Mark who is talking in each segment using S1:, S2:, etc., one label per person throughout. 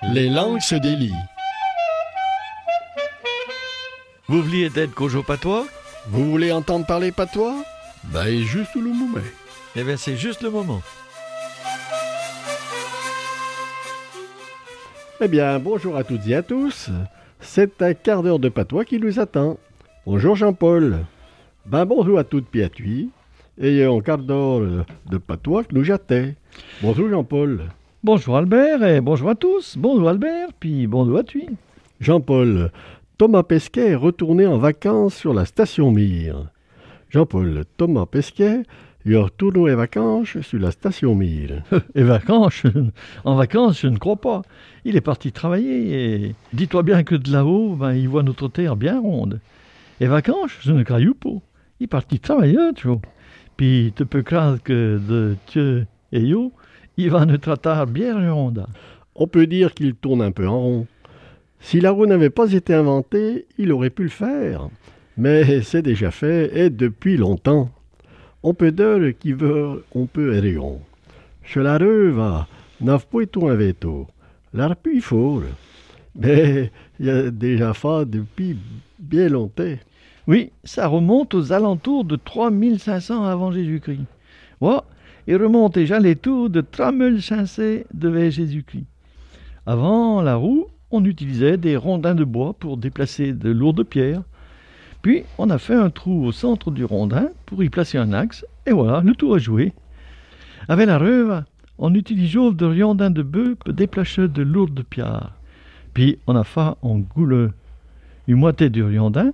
S1: Les langues se délient.
S2: Vous vouliez d'être Kojo Patois?
S1: Vous voulez entendre parler patois? Ben, juste le moment.
S2: Eh bien, c'est juste le moment.
S1: Eh bien, bonjour à toutes et à tous. C'est un quart d'heure de patois qui nous attend. Bonjour Jean-Paul. Ben, bonjour à toutes et à tous. Et un quart d'heure de patois que nous j'attends. Bonjour Jean-Paul.
S3: Bonjour Albert et bonjour à tous. Bonjour Albert, puis bonjour à toi.
S1: Jean-Paul, Thomas Pesquet est retourné en vacances sur la station Mire. Jean-Paul, Thomas Pesquet est retourné en vacances sur la station Mire.
S3: Et vacances, en vacances, je ne crois pas. Il est parti travailler et dis-toi bien que de là-haut, il voit notre terre bien ronde. Et vacances, je ne crois pas. Il est parti travailler, tu vois. Puis tu peux croire que de Dieu et yo, il va nous traiter bien ronde.
S1: On peut dire qu'il tourne un peu en rond. Si la roue n'avait pas été inventée, il aurait pu le faire. Mais c'est déjà fait et depuis longtemps. On peut dire qu'il veut, on peut erion. Chez la reuve, n'a pas tout inventé. L'arpu il faut. Mais il a déjà fait depuis bien longtemps.
S3: Oui, ça remonte aux alentours de 3500 avant Jésus-Christ. Ouais, il remonte déjà les tours de 3500 devant Jésus-Christ. Avant la roue, on utilisait des rondins de bois pour déplacer de lourdes pierres. Puis, on a fait un trou au centre du rondin pour y placer un axe. Et voilà, le tour est joué. Avec la reuve, on utilise des rondins de bœuf pour déplacer de lourdes pierres. Puis, on a fait en goule une moitié du rondin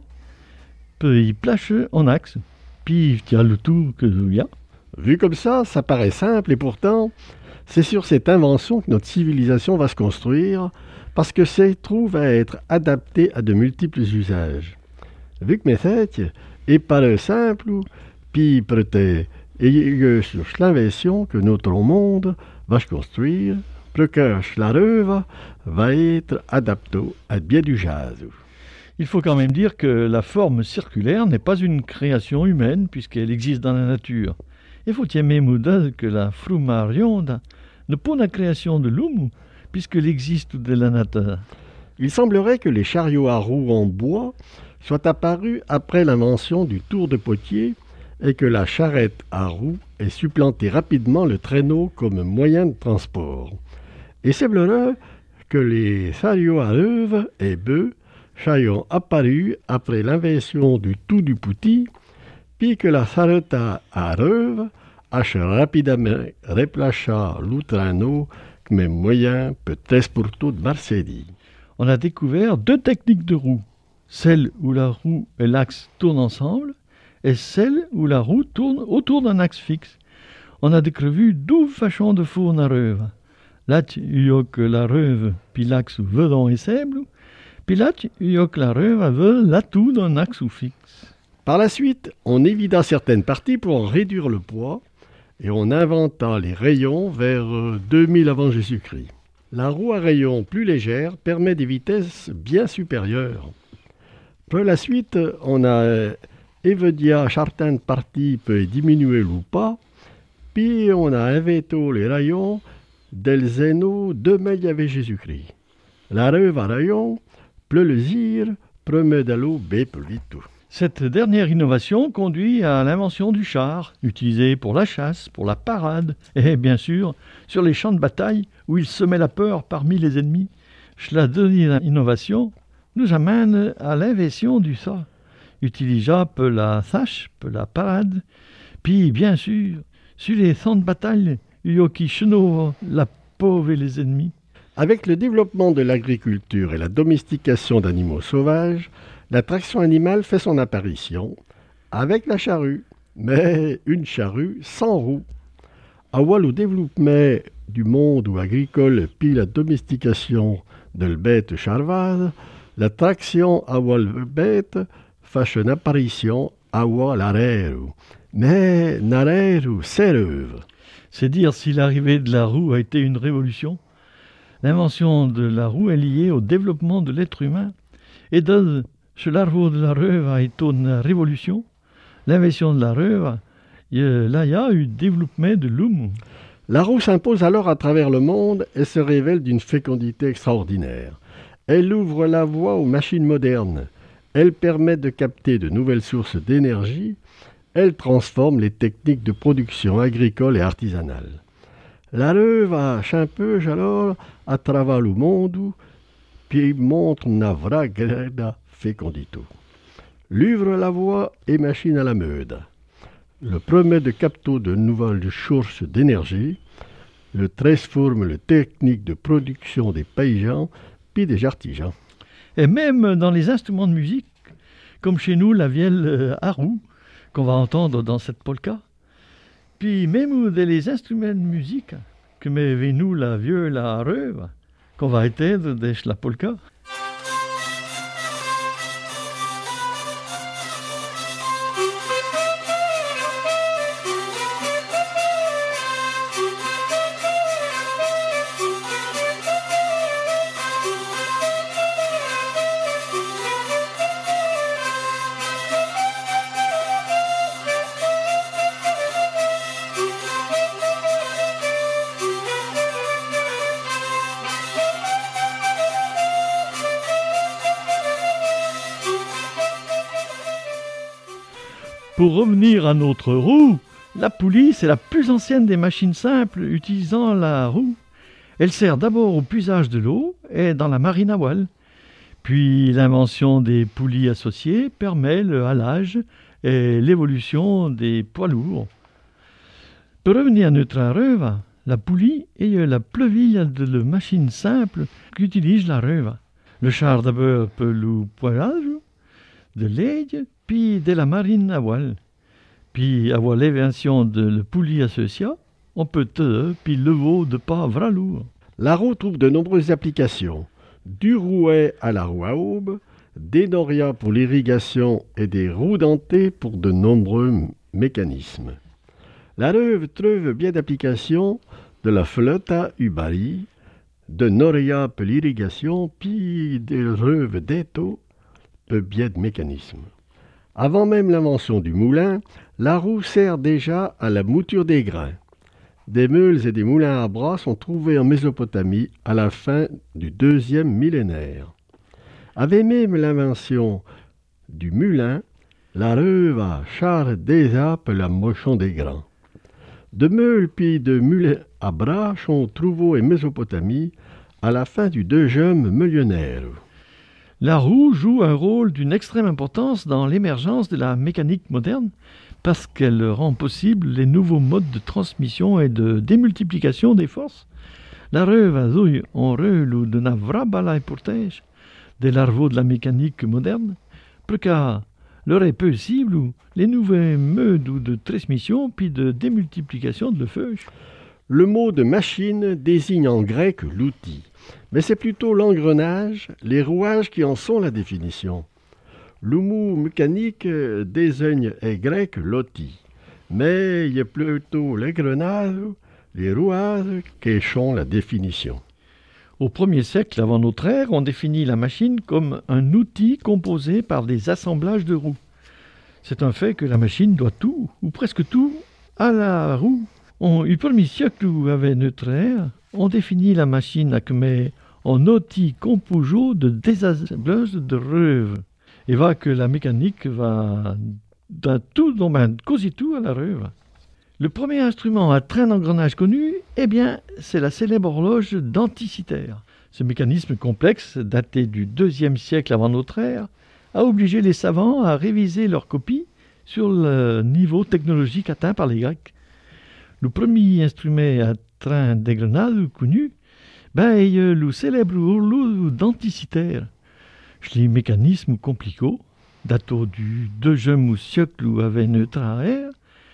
S3: pour y placer un axe. Puis, il y a le tour que il y a.
S1: Vu comme ça paraît simple et pourtant, c'est sur cette invention que notre civilisation va se construire parce que c'est trouve à être adapté à de multiples usages. Vu que mes fêtes est pas simple, puis peut-être et sur l'invention que notre monde va se construire, pour que la reuve va être adapté à bien du jazz.
S3: Il faut quand même dire que la forme circulaire n'est pas une création humaine puisqu'elle existe dans la nature. Il faut aimer mouda que la frumarion n'est pas une création de l'homme puisqu'elle existe de la nature.
S1: Il semblerait que les chariots à roues en bois soient apparus après l'invention du tour de potier et que la charrette à roues ait supplanté rapidement le traîneau comme moyen de transport. Et c'est vrai que les chariots à reuve et bœufs sont apparus après l'invention du tout du pouti, puis que la charrette à reuve a rapidement replacé le traîneau comme moyen peut-être pour tout de Marseille.
S3: On a découvert deux techniques de roue. Celle où la roue et l'axe tournent ensemble et celle où la roue tourne autour d'un axe fixe. On a découvert 12 façons de fourne à reuve. Là, il y a que la reuve puis l'axe veut ensemble, puis là, il y a que la reuve veut l'atout d'un axe fixe.
S1: Par la suite, on évita certaines parties pour en réduire le poids et on inventa les rayons vers 2000 avant Jésus-Christ. La roue à rayons plus légère permet des vitesses bien supérieures. Par la suite, on a évoqué certaines parties peut diminuer le pas, puis on a inventé les rayons del zéno 2000 avant Jésus-Christ. La reuve à rayons peut le dire promet de l'eau bien plus vite.
S3: Cette dernière innovation conduit à l'invention du char, utilisé pour la chasse, pour la parade, et bien sûr, sur les champs de bataille où il semait la peur parmi les ennemis. La dernière innovation nous amène à l'invention du ça, utilisable pour la tâche, pour la parade, puis bien sûr, sur les champs de bataille, il y a qui chenot la pauvre et les ennemis.
S1: Avec le développement de l'agriculture et la domestication d'animaux sauvages, la traction animale fait son apparition avec la charrue, mais une charrue sans roue. Avant le développement du monde agricole puis la domestication de la bête charvase, la traction avant la bête fait une apparition avant l'arrière, mais l'arrière s'éreuve.
S3: C'est dire si l'arrivée de la roue a été une révolution. L'invention de la roue est liée au développement de l'être humain et chez l'arbre de la reuve a été une révolution. L'invention de la reuve, là, il y a eu le développement de l'homme.
S1: La roue s'impose alors à travers le monde et se révèle d'une fécondité extraordinaire. Elle ouvre la voie aux machines modernes. Elle permet de capter de nouvelles sources d'énergie. Elle transforme les techniques de production agricole et artisanale. La roue va un peu alors à travers le monde, puis montre una vraie grande fécondité. L'ouvre la voie et machine à la mode. Le permet de capter de nouvelles sources d'énergie. Le transforme les techniques de production des paysans puis des artisans.
S3: Et même dans les instruments de musique, comme chez nous la vielle à roue, qu'on va entendre dans cette polka. Puis même dans les instruments de musique, comme nous la viole à reuve, qu'on va éteindre de la polka. Pour revenir à notre roue, la poulie, c'est la plus ancienne des machines simples utilisant la roue. Elle sert d'abord au puisage de l'eau et dans la marine à voile. Puis l'invention des poulies associées permet le halage et l'évolution des poids lourds. Pour revenir à notre reuve, la poulie est la pleville de la machine simple qu'utilise la reuve. Le char d'abord pour le poilage de l'aide, puis de la marine à voile. Puis avoir l'invention de la poulie associée, on peut puis le veau de pas vra lourd.
S1: La roue trouve de nombreuses applications, du rouet à la roue à aube, des norias pour l'irrigation et des roues dentées pour de nombreux mécanismes. La reuve trouve bien d'applications de la flotte à ubari, de noria pour l'irrigation, puis des reuves d'étau pour bien de mécanismes. Avant même l'invention du moulin, la roue sert déjà à la mouture des grains. Des meules et des moulins à bras sont trouvés en Mésopotamie à la fin du 2e millénaire. Avec même l'invention du moulin, la roue va charger déjà pour la motion des grains. De meules puis de moulins à bras sont trouvés en Mésopotamie à la fin du 2e millénaire.
S3: La roue joue un rôle d'une extrême importance dans l'émergence de la mécanique moderne parce qu'elle rend possible les nouveaux modes de transmission et de démultiplication des forces. La roue va jouer un rôle de una vraie balaille portage des larveaux de la mécanique moderne pour qu'à l'heure est possible les nouveaux modes de transmission puis de démultiplication de le feu.
S1: Le mot de machine désigne en grec l'outil. Mais c'est plutôt l'engrenage, les rouages qui en sont la définition. Le mot mécanique désigne en grec l'outil, mais il y a plutôt l'engrenage, les rouages qui sont la définition.
S3: Au 1er siècle avant notre ère, on définit la machine comme un outil composé par des assemblages de roues. C'est un fait que la machine doit tout, ou presque tout, à la roue. Au 1er siècle avant notre ère, on définit la machine comme un outil composé de désassemblage de reuve. Et va que la mécanique va dans tout domaine, quasi tout à la reuve. Le premier instrument à train d'engrenage connu, c'est la célèbre horloge d'Anticythère. Ce mécanisme complexe, daté du 2e siècle avant notre ère, a obligé les savants à réviser leur copie sur le niveau technologique atteint par les Grecs. Le premier instrument à train d'engrenage connu, est le célèbre horloge d'Anticythère. Ce mécanisme compliqué, datant du 2e siècle avant notre ère,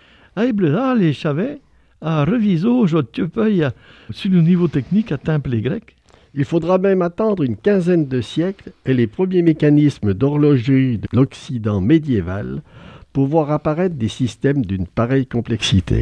S3: a aidé les savants à réviser aujourd'hui sur le niveau technique atteint par les Grecs.
S1: Il faudra même attendre une quinzaine de siècles et les premiers mécanismes d'horlogerie de l'Occident médiéval pour voir apparaître des systèmes d'une pareille complexité.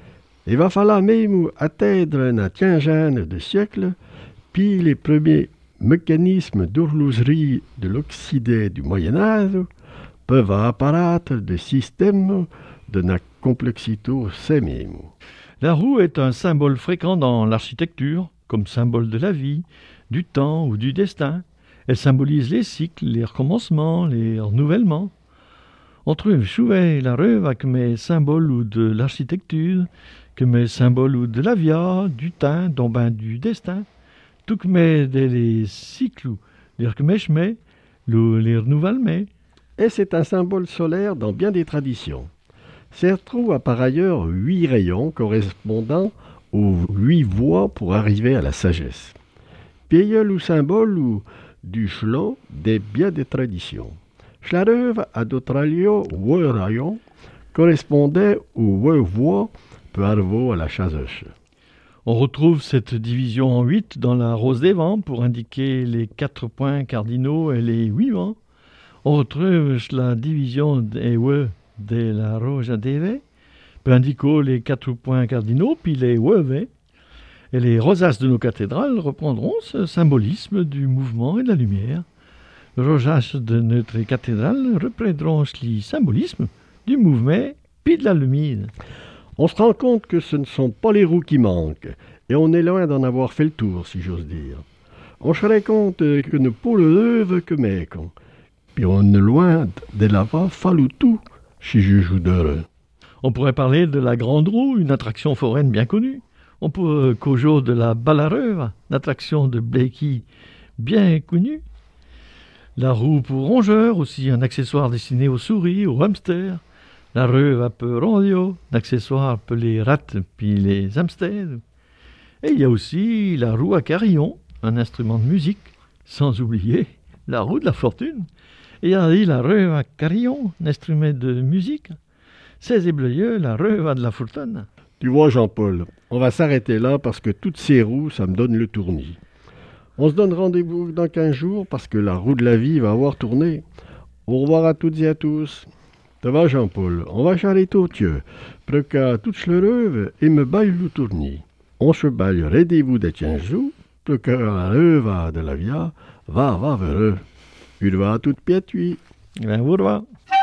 S1: Il va falloir même atteindre une quinzaine de siècles, puis les premiers mécanismes d'horlogerie de l'Occident du Moyen-Âge peuvent apparaître des systèmes de la complexité c'est même.
S3: La roue est un symbole fréquent dans l'architecture, comme symbole de la vie, du temps ou du destin. Elle symbolise les cycles, les recommencements, les renouvellements. On trouve souvent la roue comme un symbole ou de l'architecture, comme un symbole ou de la vie, du temps, donc ben du destin. Tout comme les cycles, les recommencements, les renouvellements.
S1: Et c'est un symbole solaire dans bien des traditions. Cette roue a par ailleurs 8 rayons correspondant aux 8 voies pour arriver à la sagesse. Pieul ou symbole ou du chlo des bien des traditions. Schlareuve a d'autres lieux 8 rayons correspondaient aux 8 voies pour arriver à la sagesse.
S3: On retrouve cette division en 8 dans la rose des vents pour indiquer les 4 points cardinaux et les 8 vents. On retrouve la division des 8 de la rose des vents pour indiquer les 4 points cardinaux puis les 8 vents. Et les rosaces de nos cathédrales reprendront ce symbolisme du mouvement et de la lumière. Les rosaces de notre cathédrale reprendront le symbolisme du mouvement puis de la lumière.
S1: On se rend compte que ce ne sont pas les roues qui manquent, et on est loin d'en avoir fait le tour, si j'ose dire. On se rend compte que ne pas le rêve que mec, puis on est loin de l'avoir fallu tout, si je joue d'heureux.
S3: On pourrait parler de la Grande Roue, une attraction foraine bien connue. On pourrait causer de la Ballareuve, une attraction de Blakey bien connue. La roue pour rongeurs, aussi un accessoire destiné aux souris, aux hamsters. La roue à peu rondio, un accessoire pour les rats puis les hamsters. Et il y a aussi la roue à carillon, un instrument de musique, sans oublier la roue de la fortune. Et il y a la roue à carillon, un instrument de musique. C'est ébloyeux, la roue à de la fortune.
S1: Tu vois, Jean-Paul, on va s'arrêter là parce que toutes ces roues, ça me donne le tournis. On se donne rendez-vous dans 15 jours parce que la roue de la vie va avoir tourné. Au revoir à toutes et à tous. Ça va, Jean-Paul, on va s'arrêter au Dieu, pour qu'à toute le rêve et me baille le tournis. On se baille rendez-vous de 15 jours, pour que la rêve de la vie va heureux. Il va à toute piète, oui.
S3: Ben, au revoir.